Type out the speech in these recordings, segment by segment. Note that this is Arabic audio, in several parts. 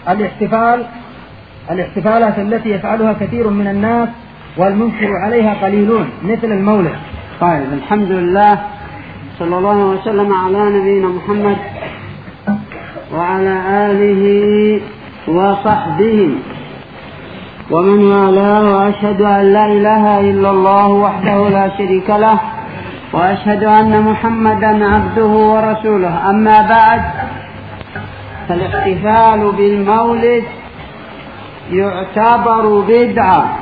الاحتفالات التي يفعلها كثير من الناس والمنكر عليها قليلون مثل المولد. طيب، الحمد لله، صلى الله وسلم على نبينا محمد وعلى آله وصحبه ومن والاه، وأشهد أن لا إله إلا الله وحده لا شريك له، وأشهد أن محمدا عبده ورسوله. أما بعد، فالاحتفال بالمولد يعتبر بدعة،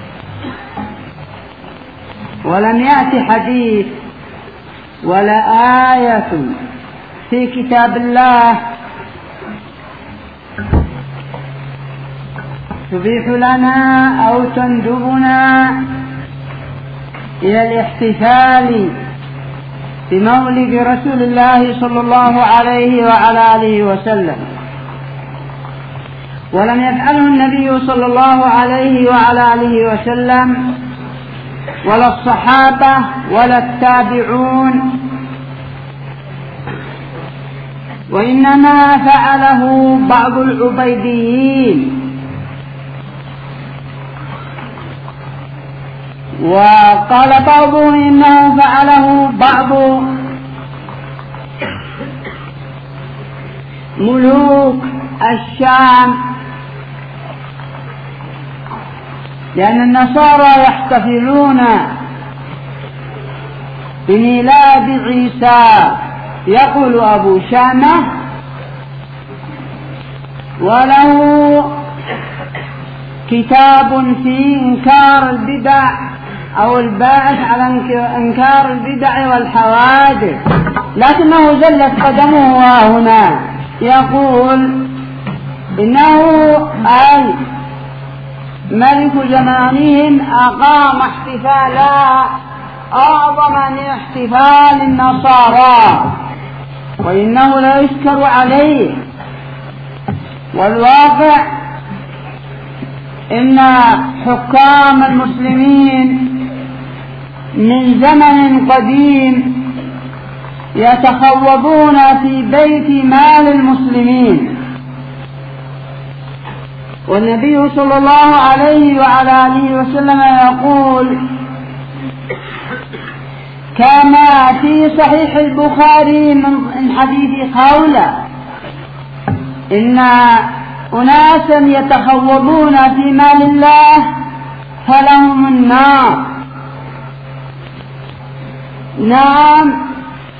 ولم يأتي حديث ولا آية في كتاب الله تبيح لنا أو تندبنا إلى الاحتفال بمولد رسول الله صلى الله عليه وعلى آله وسلم، ولم يفعله النبي صلى الله عليه وعلى آله وسلم ولا الصحابة ولا التابعون، وإنما فعله بعض العبيديين. وقال بعضهم إنه فعله بعض ملوك الشام، لأن النصارى يحتفلون بميلاد عيسى، يقول أبو شامة، وله كتاب في إنكار البدع أو الباعث على إنكار البدع والحوادث، لكنه زلت قدمه هنا. يقول إنه أي ملك زمانهم أقام احتفالا أعظم من احتفال النصارى، وإنه لا يشكر عليه. والواقع إن حكام المسلمين من زمن قديم يتخوضون في بيت مال المسلمين، والنبي صلى الله عليه وعلى آله وسلم يقول كما في صحيح البخاري من حديث خولة إن أناسا يتخوضون في مال الله فلهم النار. نعم،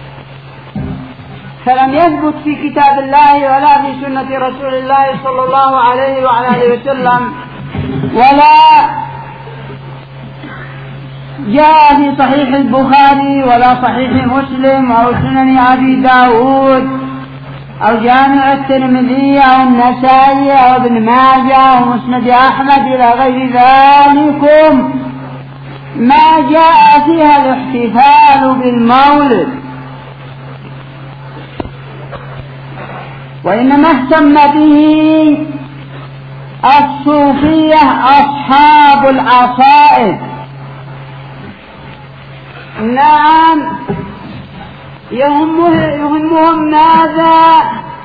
فلم يثبت في كتاب الله ولا في سنة رسول الله صلى الله عليه وعلى آله وسلم، ولا جاء في صحيح البخاري ولا صحيح مسلم أو سنن أبي داود أو جامع الترمذي أو النسائي أو ابن ماجه أو مسند أحمد إلى غير ذلكم ما جاء فيها الاحتفال بالمولد، وإنما اهتم به الصوفية أصحاب العصائب. نعم، يهمهم ماذا؟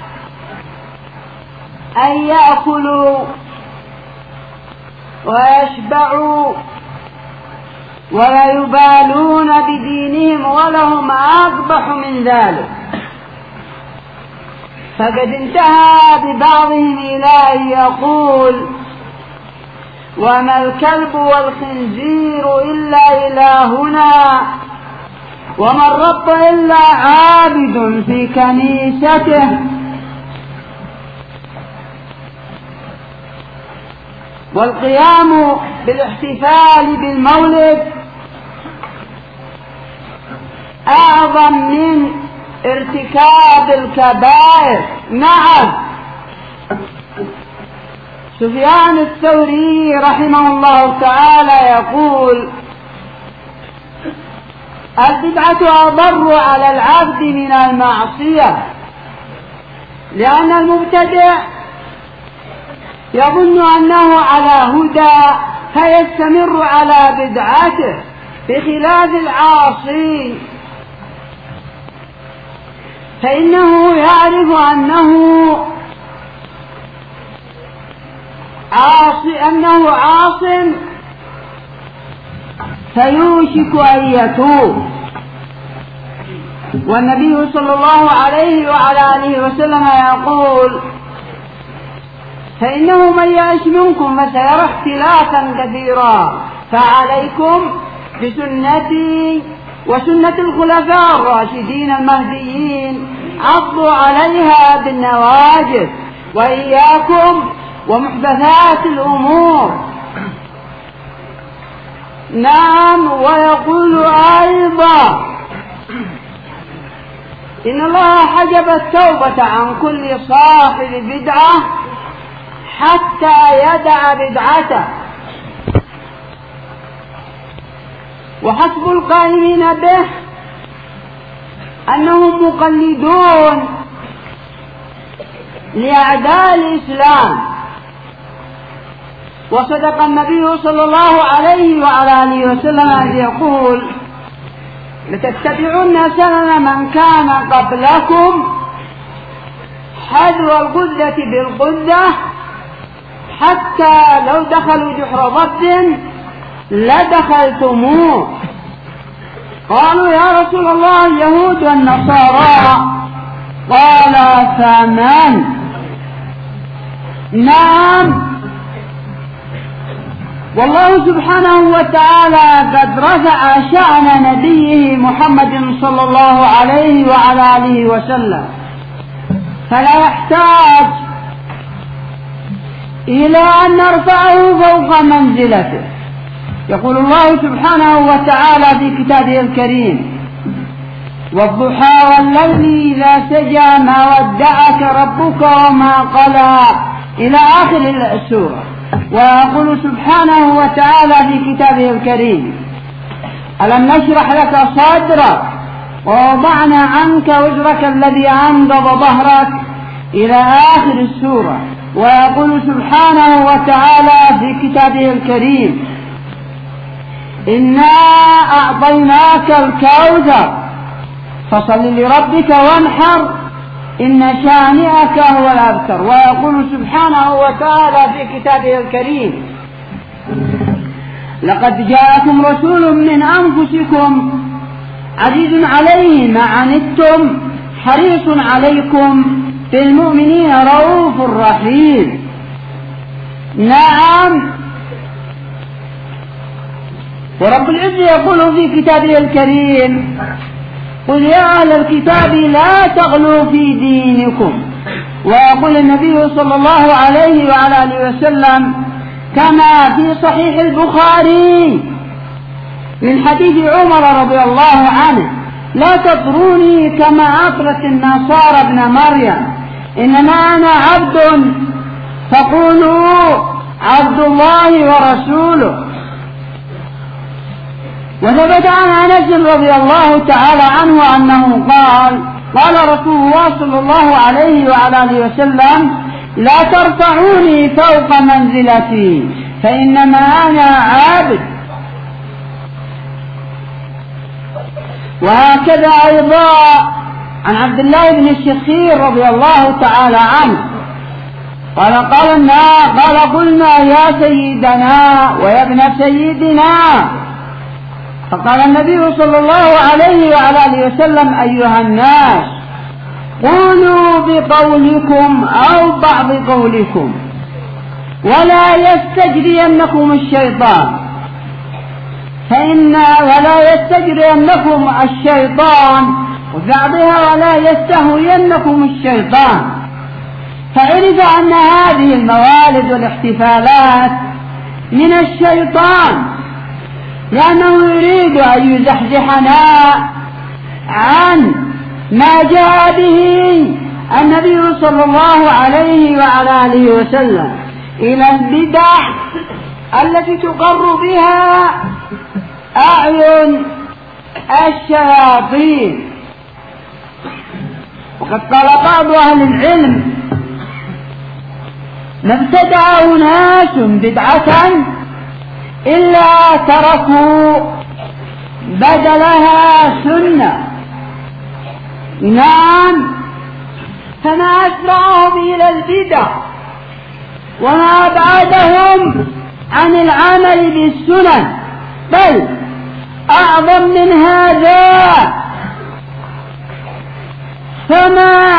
أن يأكلوا ويشبعوا ولا يبالون بدينهم، ولهم أقبح من ذلك. فقد انتهى ببعضهم إلى أن يقول وما الكلب والخنزير إلا إلهنا، وما الرب إلا عابد في كنيسته. والقيام بالاحتفال بالمولد أعظم من ارتكاب الكبائر. نعم، سفيان الثوري رحمه الله تعالى يقول البدعة أضر على العبد من المعصية، لأن المبتدع يظن أنه على هدى فيستمر على بدعته، بخلاف العاصي فإنه يعرف أنه أنه عاص فيوشك أن يتوب. والنبي صلى الله عليه وعلى آله وسلم يقول: فإنه من يعش منكم فسيرى اختلافا كثيرا، فعليكم بسنتي وسنة الخلفاء الراشدين المهديين، عضوا عليها بالنواجذ، وإياكم ومحدثات الأمور. نعم. ويقول أيضا: إن الله حجب التوبة عن كل صاحب بدعة حتى يدع بدعته، وحسب القائمين به أنهم مقلدون لأعداء الإسلام. وصدق النبي صلى الله عليه وعلى آله وسلم أن يقول: لتتبعن سنن من كان قبلكم حذو القذة بالقذة، حتى لو دخلوا جحر ضب لدخلتموه. قالوا: يا رسول الله اليهود والنصارى. قال: فمن؟ نعم. والله سبحانه وتعالى قد رفع شأن نبيه محمد صلى الله عليه وعلى آله وسلم، فلا يحتاج إلى أن نرفعه فوق منزلته. يقول الله سبحانه وتعالى في كتابه الكريم: والضحى والليل إذا سجى ما ودعك ربك وما قلى، إلى آخر السورة. ويقول سبحانه وتعالى في كتابه الكريم: ألم نشرح لك صدرك ووضعنا عنك وزرك الذي أنقض ظهرك، إلى آخر السورة. ويقول سبحانه وتعالى في كتابه الكريم: إنا أعطيناك الكوثر فصل لربك وانحر إن شانئك هو الأبتر. ويقول سبحانه وتعالى في كتابه الكريم: لقد جاءكم رسول من أنفسكم عزيز عليه ما عنتم حريص عليكم بالمؤمنين رؤوف رحيم. نعم. ورب العزة يقول في كتابه الكريم: قل يا أهل الكتاب لا تغلوا في دينكم. ويقول النبي صلى الله عليه وعلى آله وسلم كما في صحيح البخاري من حديث عمر رضي الله عنه: لا تطروني كما أطرت النصارى ابن مريم، إنما أنا عبد فقولوا عبد الله ورسوله. وثبت عن أنس رضي الله تعالى عنه أنه قال رسول الله صلى الله عليه وعلى آله وسلم: لا ترفعوني فوق منزلتي فإنما أنا عابد. وهكذا أيضا عن عبد الله بن الشخير رضي الله تعالى عنه قال قلنا يا سيدنا ويا ابن سيدنا، فقال النبي صلى الله عليه وعلى آله وسلم: أيها الناس قولوا بقولكم أو بعض قولكم ولا يستجرينكم الشيطان، ولا يستجرينكم الشيطان وبعضها ولا يستهوينكم الشيطان. فعرف أن هذه الموالد والاحتفالات من الشيطان، لأنه يريد أن يزحزحنا عن ما جاء به النبي صلى الله عليه وعلى آله وسلم إلى البدع التي تقر بها أعين الشياطين. وقد قال بعض أهل العلم: ما ابتدع أناس بدعة إلا تركوا بدلها سنة. نعم. فما أسرعهم إلى البدع وما أبعدهم عن العمل بالسنن، بل أعظم من هذا، فما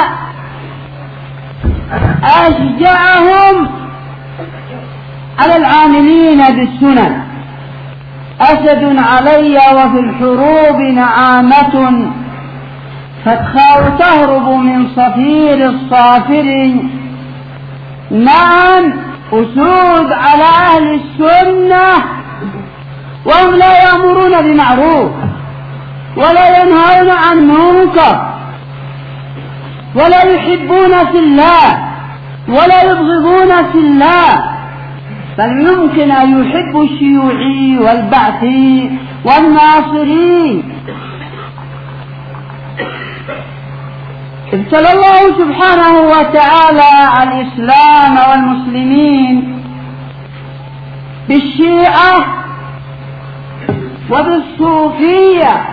أشجعهم على العاملين بالسنن. أسد علي وفي الحروب نعامة، فتخاء تهرب من صفير الصافر. نعم، أسود على أهل السنة، وهم لا يأمرون بمعروف ولا ينهون عن منكر، ولا يحبون في الله ولا يبغضون في الله، بل يمكن أن يحبوا الشيوعي والبعثي والناصري. ابتلى الله سبحانه وتعالى الإسلام والمسلمين بالشيعة وبالصوفية،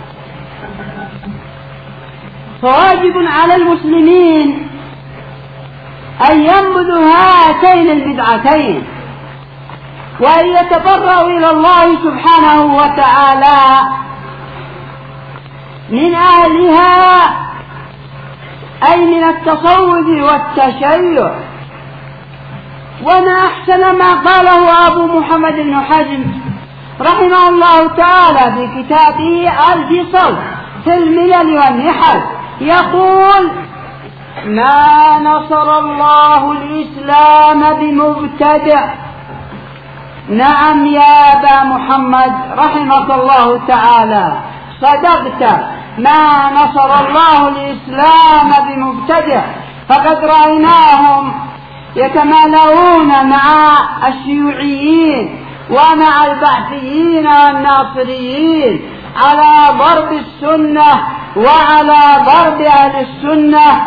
فواجب على المسلمين أن ينبذوا هاتين البدعتين، وأن يتبرأوا إلى الله سبحانه وتعالى من أهلها، أي من التصوف والتشيع. وما أحسن ما قاله أبو محمد بن حزم رحمه الله تعالى في كتابه الفصل في الملل والنحل، يقول: ما نصر الله الإسلام بمبتدع. نعم يا أبا محمد رحمك الله تعالى، صدقت، ما نصر الله الإسلام بمبتدع، فقد رأيناهم يتمالؤون مع الشيوعيين ومع البعثيين والناصريين على ضرب السنة وعلى ضرب أهل السنة.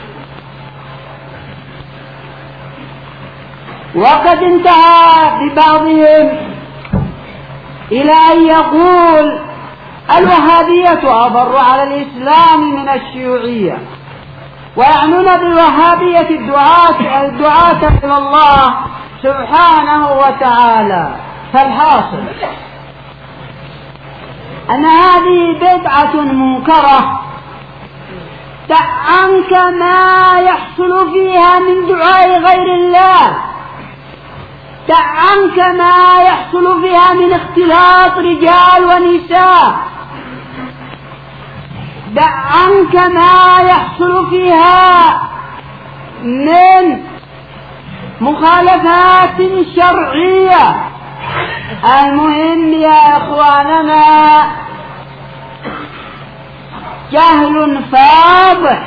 وقد انتهى ببعضهم إلى أن يقول: الوهابية أضر على الإسلام من الشيوعية، ويعنون بالوهابية الدعاة إلى الله سبحانه وتعالى. فالحاصل أن هذه بدعة منكرة، دع عنك ما يحصل فيها من دعاء غير الله، دع عنك ما يحصل فيها من اختلاط رجال ونساء، دع عنك ما يحصل فيها من مخالفات شرعية. المهم يا إخواننا جهل فاضح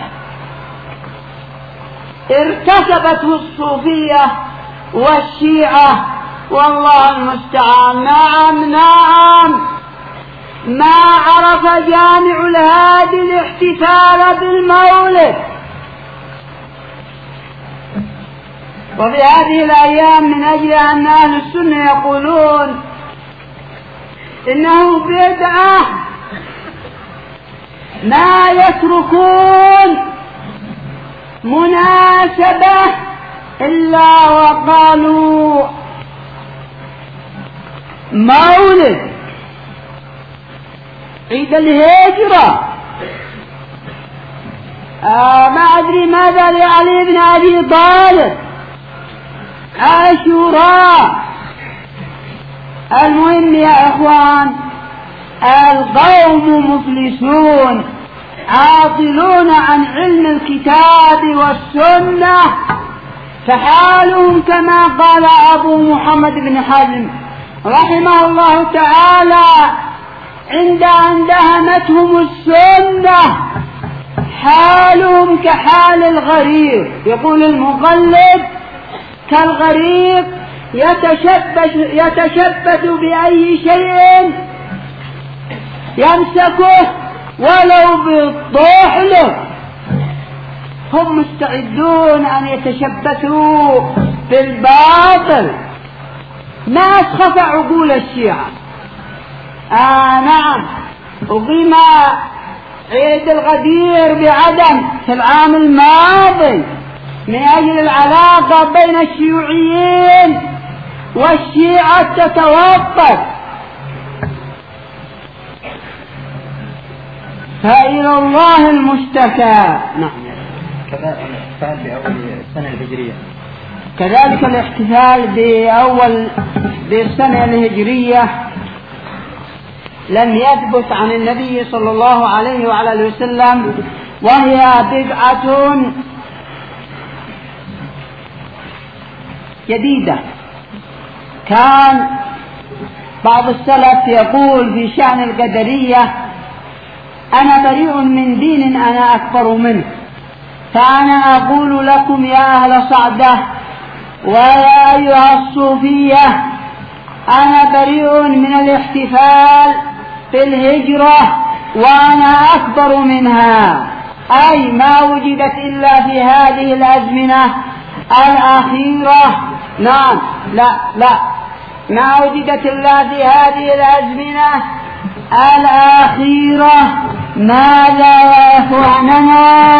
ارتكبته الصوفية والشيعة، والله المستعان. نعم، ما عرف جامع الهادي الاحتفال بالمولد. وفي هذه الأيام من أجل أن أهل السنة يقولون إنه بدعة، ما يتركون مناسبة إلا وقالوا مولد عيد الهجرة، ما أدري ماذا لعلي بن أبي طالب، عاشوراء. المهم يا إخوان، القوم مفلسون عاطلون عن علم الكتاب والسنة، فحالهم كما قال أبو محمد بن حزم رحمه الله تعالى عند أن دهمتهم السنة، حالهم كحال الغريق. يقول المقلد: كالغريق يتشبث بأي شيء يمسكه ولو بالطحل. هم مستعدون أن يتشبثوا بالباطل. ما أسخف عقول الشيعة. نعم، أقيم عيد الغدير بعدن في العام الماضي، من أجل العلاقة بين الشيوعيين والشيعة تتوقف، فإلى الله المشتكى. نعم. كذلك الاحتفال بأول السنة الهجرية، كذلك الاحتفال بالسنة الهجرية لم يثبت عن النبي صلى الله عليه وعلى آله وسلم، وهي بدعة جديدة. كان بعض السلف يقول في شأن القدرية: أنا بريء من دين أنا أكبر منه، فأنا أقول لكم يا أهل صعدة ويا أيها الصوفية، أنا بريء من الاحتفال بالهجرة وأنا أكبر منها، أي ما وجدت إلا في هذه الأزمنة الأخيرة. نعم، لا ما وجدت إلا في هذه الأزمنة الأخيرة. ماذا يا إخواننا؟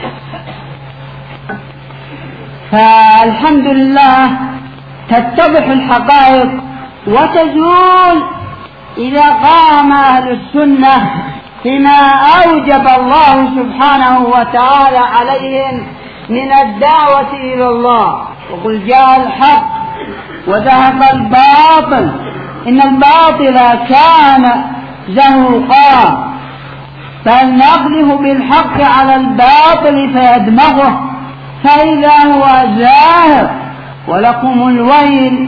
فالحمد لله تتضح الحقائق وتزول إذا قام أهل السنة بما أوجب الله سبحانه وتعالى عليهم من الدعوة إلى الله. وقل جاء الحق وذهب الباطل إن الباطل كان زهوقا، فلنقذف بالحق على الباطل فيدمغه فإذا هو زاهق، ولكم الويل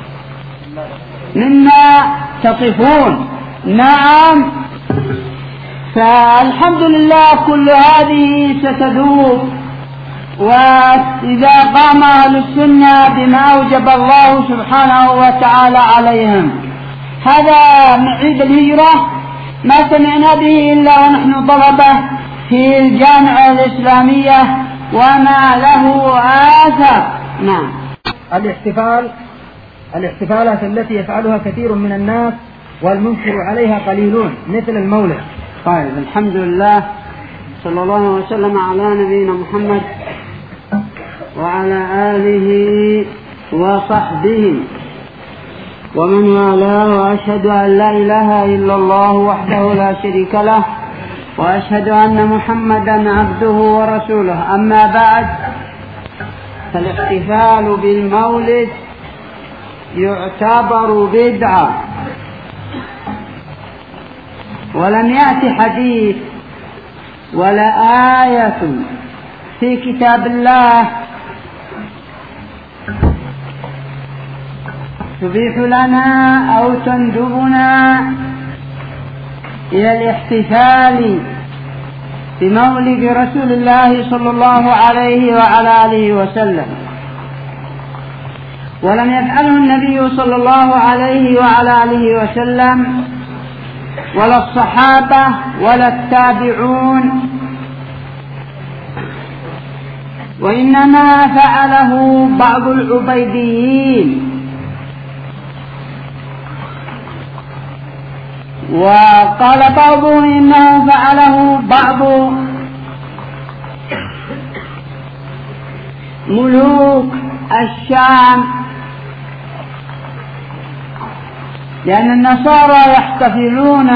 مما تصفون. نعم، فالحمد لله كل هذه ستذوب، وإذا قام أهل السنة بما أوجب الله سبحانه وتعالى عليهم. هذا عيد الهجرة ما سمعنا به إلا ونحن طلبة في الجامعة الإسلامية وما له آثار. نعم. الاحتفالات التي يفعلها كثير من الناس والمنكر عليها قليلون، مثل المولد. طيب، الحمد لله، صلى الله وسلم على نبينا محمد وعلى آله وصحبه ومن والاه، وأشهد أن لا إله إلا الله وحده لا شريك له، وأشهد أن محمدا عبده ورسوله. أما بعد، فالاحتفال بالمولد يعتبر بدعة، ولم يأتي حديث ولا آية في كتاب الله تبيح لنا أو تندبنا إلى الاحتفال بمولد رسول الله صلى الله عليه وعلى آله وسلم، ولم يفعله النبي صلى الله عليه وعلى آله وسلم ولا الصحابة ولا التابعون، وإنما فعله بعض العبيديين. وقال بعضهم إنه فعله بعض ملوك الشام، لأن النصارى يحتفلون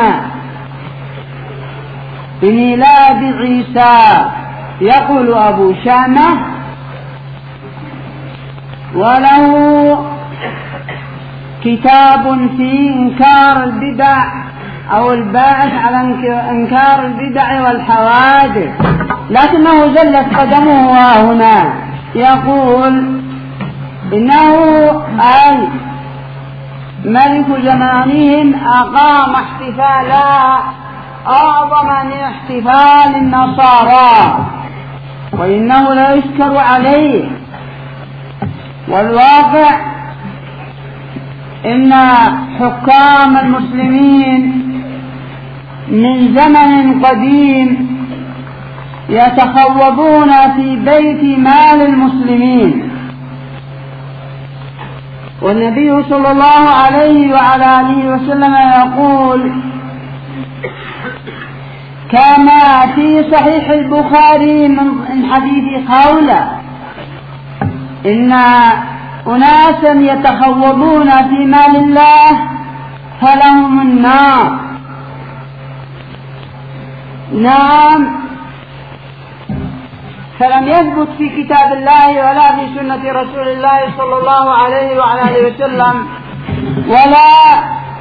بميلاد عيسى، يقول أبو شامة، وله كتاب في إنكار البدع أو الباعث على إنكار البدع والحوادث، لكنه زلت قدمه هنا. يقول إنه أي ملك زمانهم أقام احتفالا أعظم من احتفال النصارى، وإنه لا يشكر عليه. والواقع إن حكام المسلمين من زمن قديم يتخوضون في بيت مال المسلمين، والنبي صلى الله عليه وعلى آله وسلم يقول كما في صحيح البخاري من حديث خولة إن أناسا يتخوضون في مال الله فلهم النار. نعم، فلم يثبت في كتاب الله ولا في سنة رسول الله صلى الله عليه وعلى آله وسلم، ولا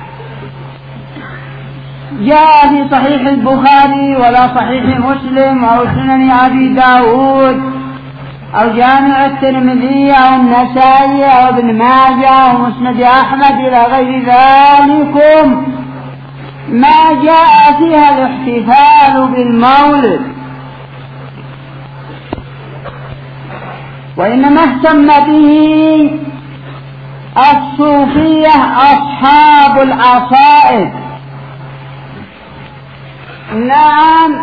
جاء في صحيح البخاري ولا صحيح مسلم أو سنن أبي داود أو جامع الترمذي أو النسائي أو ابن ماجه أو مسند أحمد إلى غير ذلكم ما جاء فيها الاحتفال بالمولد، وإنما اهتم به الصوفية أصحاب العصائب. نعم،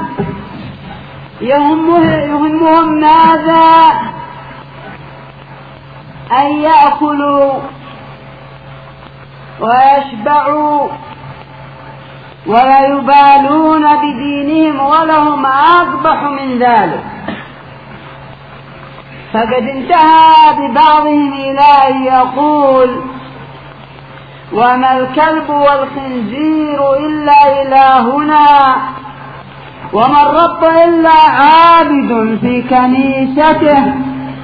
يهمهم ماذا؟ أن يأكلوا ويشبعوا ولا يبالون بدينهم، ولهم أقبح من ذلك. فقد انتهى ببعضهم إلى أن يقول: وما الكلب والخنزير إلا إلهنا، وما الرب إلا عابد في كنيسته.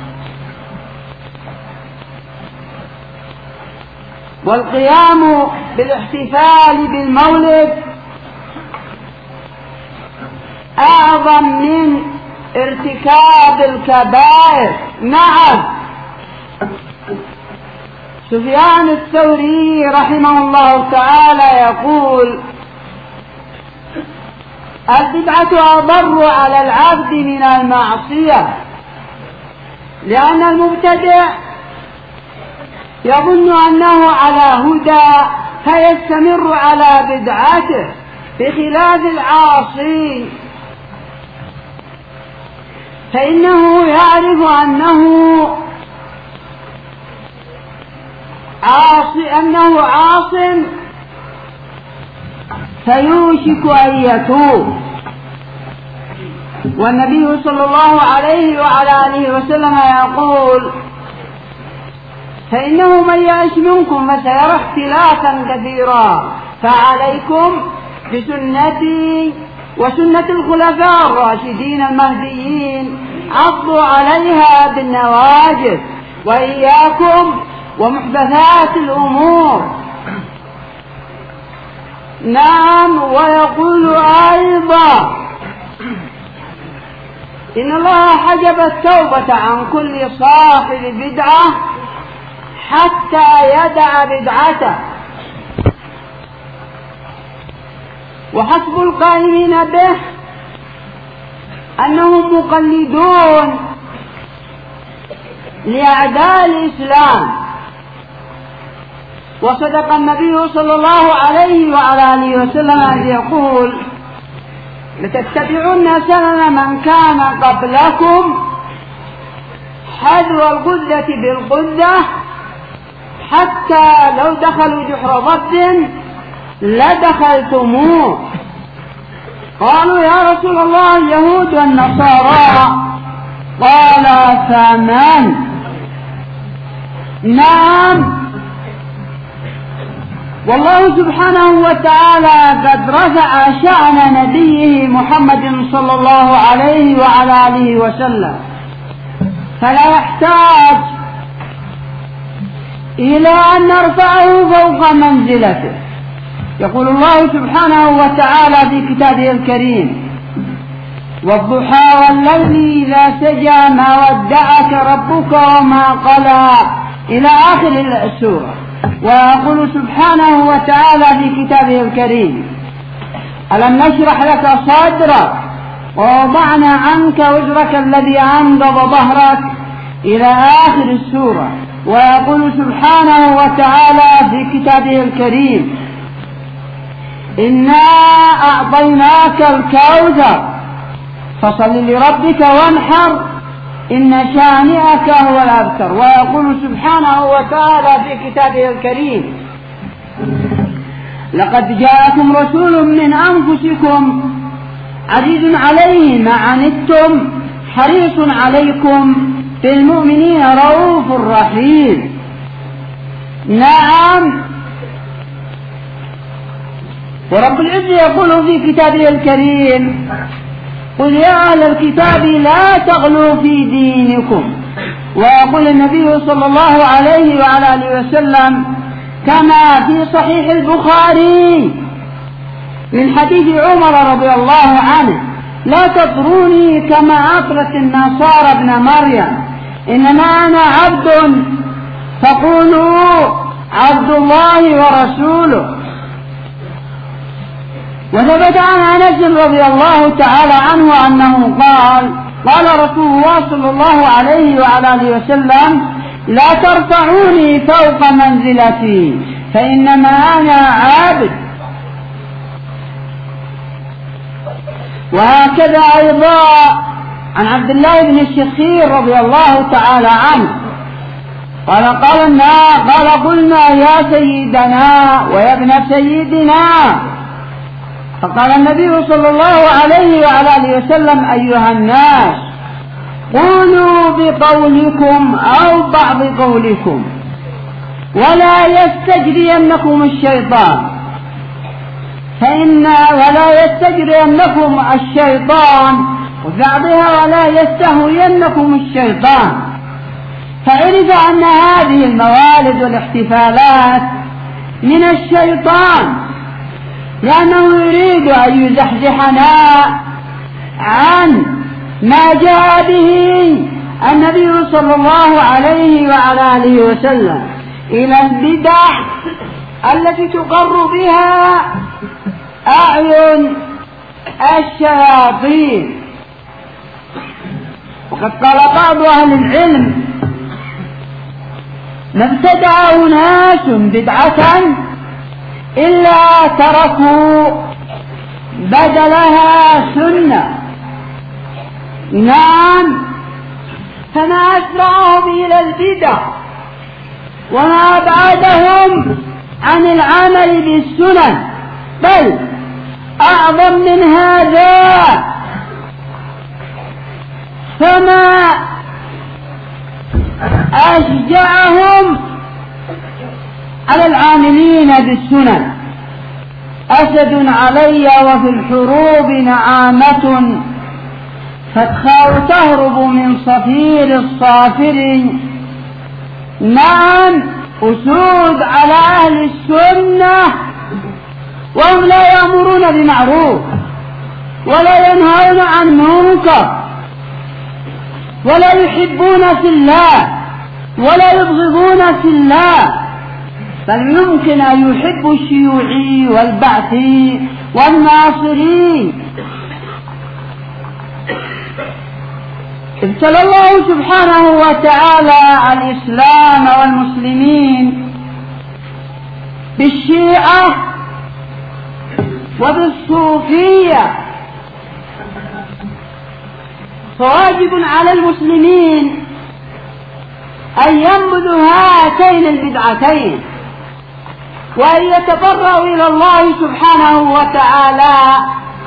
والقيام بالاحتفال بالمولد أعظم من ارتكاب الكبائر. نعم، سفيان الثوري رحمه الله تعالى يقول: البدعة أضر على العبد من المعصية، لأن المبتدع يظن أنه على هدى فيستمر على بدعته، بخلاف العاصي فإنه يعرف أنه عاص فيوشك أن يتوب. والنبي صلى الله عليه وعلى آله وسلم يقول: فإنه من يعش منكم فسيرى اختلافا كثيرا، فعليكم بسنتي وسنة الخلفاء الراشدين المهديين، عضوا عليها بالنواجذ، وإياكم ومحدثات الأمور. نعم، ويقول أيضا: إن الله حجب التوبة عن كل صاحب بدعة حتى يدع بدعته، وحسب القائمين به أنهم مقلدون لأعداء الإسلام. وصدق النبي صلى الله عليه وعلى آله وسلم أن يقول: لتتبعون سنن من كان قبلكم حذو القذة بالقذة، حتى لو دخلوا جحر ضب لدخلتموه. قالوا: يا رسول الله اليهود والنصارى. قال: فمن؟ نعم، والله سبحانه وتعالى قد رفع شأن نبيه محمد صلى الله عليه وعلى آله وسلم، فلا يحتاج إلى أن نرفعه فوق منزلته. يقول الله سبحانه وتعالى في كتابه الكريم: والضحى والليل إذا سجى ما ودعك ربك وما قلى، إلى آخر السورة. ويقول سبحانه وتعالى في كتابه الكريم: ألم نشرح لك صدرك ووضعنا عنك وزرك الذي أنقض ظهرك، إلى آخر السورة. ويقول سبحانه وتعالى في كتابه الكريم: إنا أعطيناك الكوثر فصل لربك وانحر إن شانئك هو الأبتر. ويقول سبحانه وتعالى في كتابه الكريم: لقد جاءكم رسول من أنفسكم عزيز عليه ما عنتم حريص عليكم بالمؤمنين رؤوف رحيم. نعم، ورب العزة يقول في كتابه الكريم: قل يا أهل الكتاب لا تغلوا في دينكم. ويقول النبي صلى الله عليه وعلى آله وسلم كما في صحيح البخاري من حديث عمر رضي الله عنه: لا تطروني كما أطرت النصارى ابن مريم، إنما أنا عبد فقولوا عبد الله ورسوله. وثبت عن أنس رضي الله تعالى عنه أنه قال رسول الله صلى الله عليه وعلى آله وسلم: لا ترفعوني فوق منزلتي فإنما أنا عبد. وهكذا أيضا عن عبد الله بن الشخير رضي الله تعالى عنه قال قلنا يا سيدنا ويا ابن سيدنا، فقال النبي صلى الله عليه وعلى آله وسلم: أيها الناس، قولوا بقولكم أو بعض قولكم ولا يستجرينكم الشيطان، ولا يستجرينكم الشيطان وبعضها ولا يستهوينكم الشيطان. فعرف أن هذه الموالد والاحتفالات من الشيطان، لأنه يريد أن يزحزحنا عن ما جاء به النبي صلى الله عليه وعلى آله وسلم إلى البدع التي تقر بها أعين الشياطين. وقد قال بعض أهل العلم: ما ابتدع أناس بدعة إلا تركوا بدلها سنة. نعم، فما أسرعهم إلى البدع وما أبعدهم عن العمل بالسنن، بل أعظم من هذا، فما أشجعهم على العاملين بالسنن. أسد علي وفي الحروب نعامة، فتخاء تهرب من صفير الصافر. نعم، أسود على أهل السنة وهم لا يأمرون بمعروف ولا ينهون عن منكر ولا يحبون في الله ولا يبغضون في الله، بل يمكن أن يحبوا الشيوعي والبعثي والناصري. ابتلى الله سبحانه وتعالى الإسلام والمسلمين بالشيعة وبالصوفية، فواجب على المسلمين أن ينبذوا هاتين البدعتين وأن يتبرأوا إلى الله سبحانه وتعالى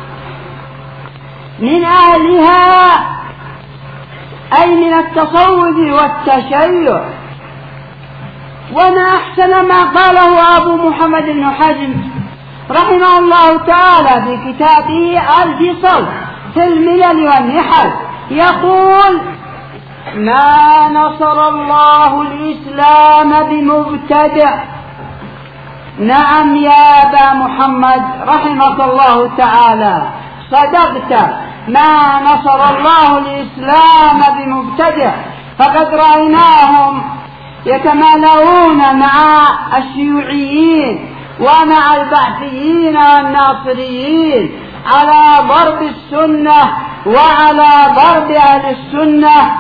من أهلها، أي من التصوف والتشيع. وما أحسن ما قاله أبو محمد بن حزم رحمه الله تعالى في كتابه الفصل في الملل والنحل، يقول: ما نصر الله الإسلام بمبتدع. نعم يا أبا محمد رحمك الله تعالى، صدقت، ما نصر الله الإسلام بمبتدع، فقد رأيناهم يتمالؤون مع الشيوعيين ومع البعثيين والناصريين على ضرب السنة وعلى ضرب أهل السنة.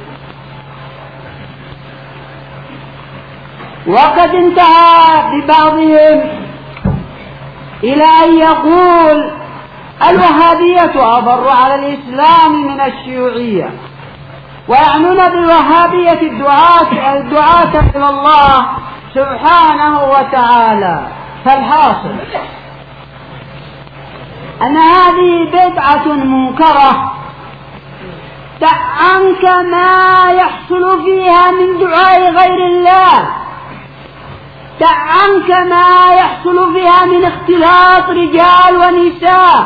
وقد انتهى ببعضهم إلى أن يقول: الوهابية أضر على الإسلام من الشيوعية، ويعنون بالوهابية الدعاة إلى الله سبحانه وتعالى. فالحاصل أن هذه بدعة منكرة دع عنك ما يحصل فيها من دعاء غير الله، دع عنك ما يحصل فيها من اختلاط رجال ونساء،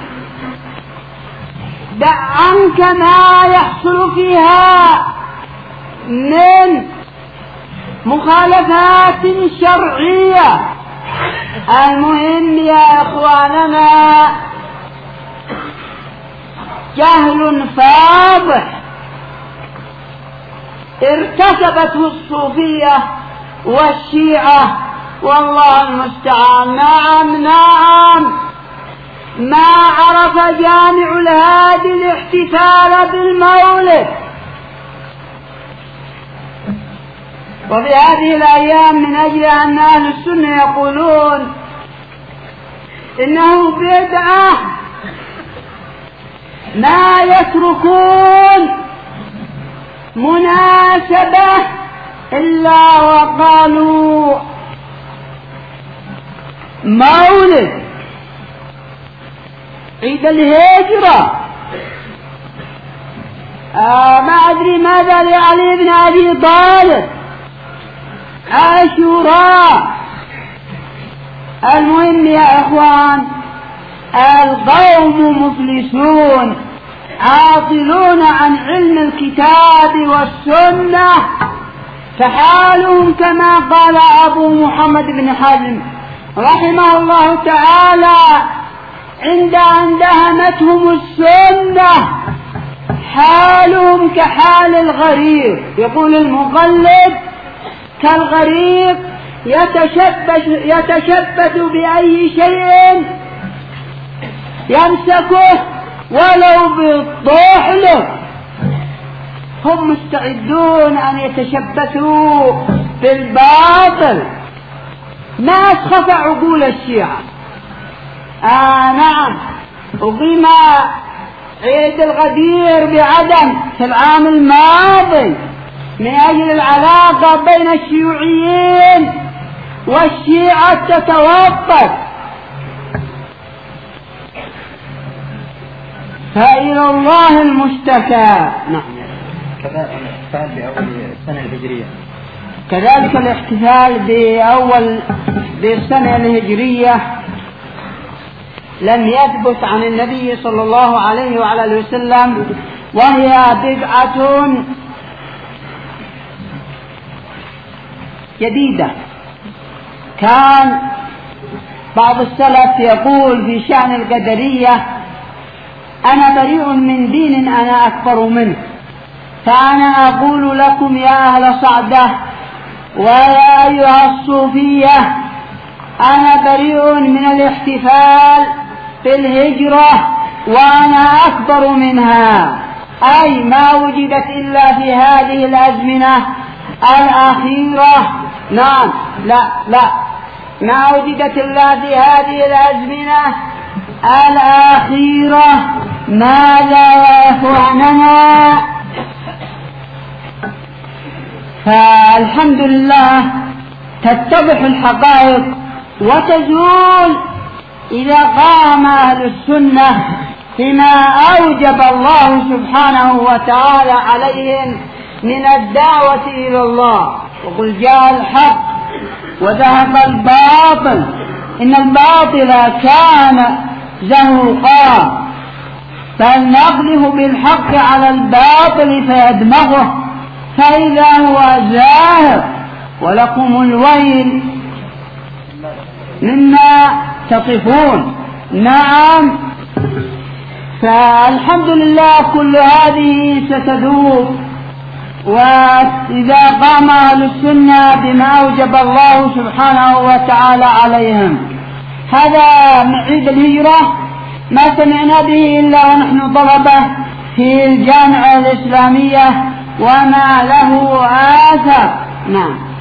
دع عنك ما يحصل فيها من مخالفات شرعية. المهم يا إخواننا جهل فاضح ارتكبته الصوفية والشيعة والله المستعان. نعم ما عرف جامع الهادي الاحتفال بالمولد. وفي هذه الأيام من أجل أن أهل السنة يقولون إنه بدعة ما يتركون مناسبة إلا وقالوا مولد عيد الهجرة. ما أدري ماذا لعلي بن أبي طالب، عاشوراء. المهم يا إخوان القوم مفلسون عاطلون عن علم الكتاب والسنة، فحالهم كما قال أبو محمد بن حزم رحمه الله تعالى عند أن دهمتهم السنة حالهم كحال الغريق. يقول المقلد كالغريق يتشبث بأي شيء يمسكه ولو بالطحل. هم مستعدون أن يتشبثوا بالباطل. ما أسخف عقول الشيعة. نعم أقيم عيد الغدير بعدن في العام الماضي من أجل العلاقة بين الشيوعيين والشيعة تتوقف. فإلى الله المشتكى. نعم كذلك الاحتفال بأول السنة الهجرية، كذلك الاحتفال بأول بالسنة الهجرية لم يثبت عن النبي صلى الله عليه وعلى آله وسلم، وهي بدعة جديدة. كان بعض السلف يقول في شأن القدرية أنا بريء من دين أنا أكبر منه، فأنا أقول لكم يا أهل صعدة ويا أيها الصوفية أنا بريء من الاحتفال بالهجرة وأنا أكبر منها، أي ما وجدت إلا في هذه الأزمنة الأخيرة. نعم لا ما وجدت إلا في هذه الأزمنة الأخيرة. ماذا يا إخواننا؟ فالحمد لله تتضح الحقائق وتزول إذا قام أهل السنة بما أوجب الله سبحانه وتعالى عليهم من الدعوة إلى الله. وقل جاء الحق وذهب الباطل إن الباطل كان زهوقا، فلنقذف بالحق على الباطل فيدمغه فإذا هو زاهق ولكم الويل مما تصفون. نعم فالحمد لله كل هذه ستذوب، وإذا قام أهل السنة بما أوجب الله سبحانه وتعالى عليهم. هذا من عيد الهجرة ما سمعنا به إلا ونحن طلبة في الجامعة الإسلامية وما له آثار. نعم.